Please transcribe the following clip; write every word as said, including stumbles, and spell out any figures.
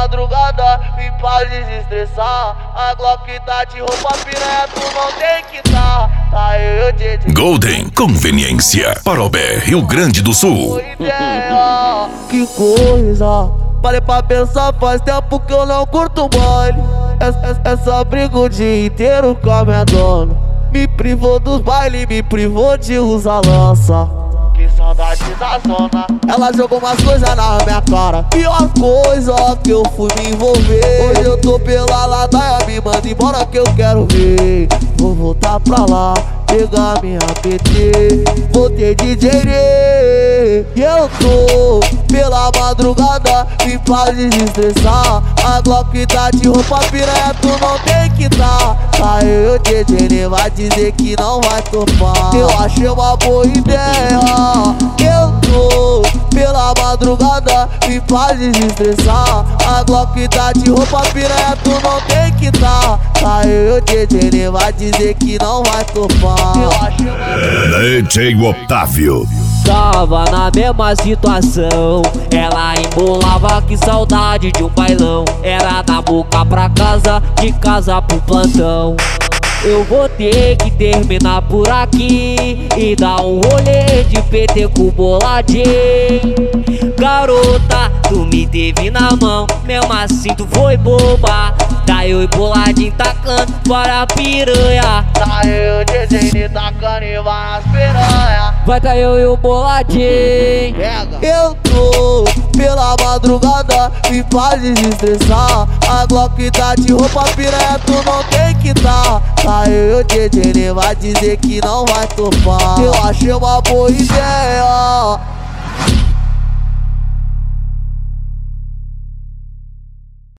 madrugada, vim pra desestressar. A Glock tá de roupa piranha, tu não tem que tá. Tá eu, D J Golden Conveniência, Parobé, Rio Grande do Sul. Ideia, que coisa. Parei pra pensar, faz tempo que eu não curto baile. Essa, essa briga o dia inteiro com a minha dona. Me privou dos bailes, me privou de usar lança. Que saudade da zona. Ela jogou umas coisas na minha cara. Pior coisa que eu fui me envolver. Hoje eu tô pela ladaia, me manda embora que eu quero ver. Vou voltar pra lá, pegar minha P T. Vou ter D J Ney. E eu tô pela madrugada, vim pra desestressar. A Glock tá de roupa piranha, tu não tem que tá. Tá eu, D J Ney vai dizer que não vai topar. Eu achei uma boa ideia. Eu tô pela madrugada, vim pra desestressar. A Glock tá de roupa piranha, tu não tem que tá. Tá eu, D J Ney vai dizer que não vai topar. Eu achei uma D J Otávio. Tava na mesma situação, ela embolava, que saudade de um bailão. Era da boca pra casa, de casa pro plantão. Eu vou ter que terminar por aqui e dar um rolê de P T com boladinho. Garota, tu me teve na mão, mesmo assim tu foi boba. Tá eu e boladinho tacando para a piranha. Tá eu, D J Ney tacando e vai as piranha. Vai tá eu e o boladinho. Pega. Eu tô pela madrugada, vim pra desestressar. A Glock tá de roupa piranha, tu não tem que tá. Tá eu, D J Ney vai dizer que não vai topar. Eu achei uma boa ideia.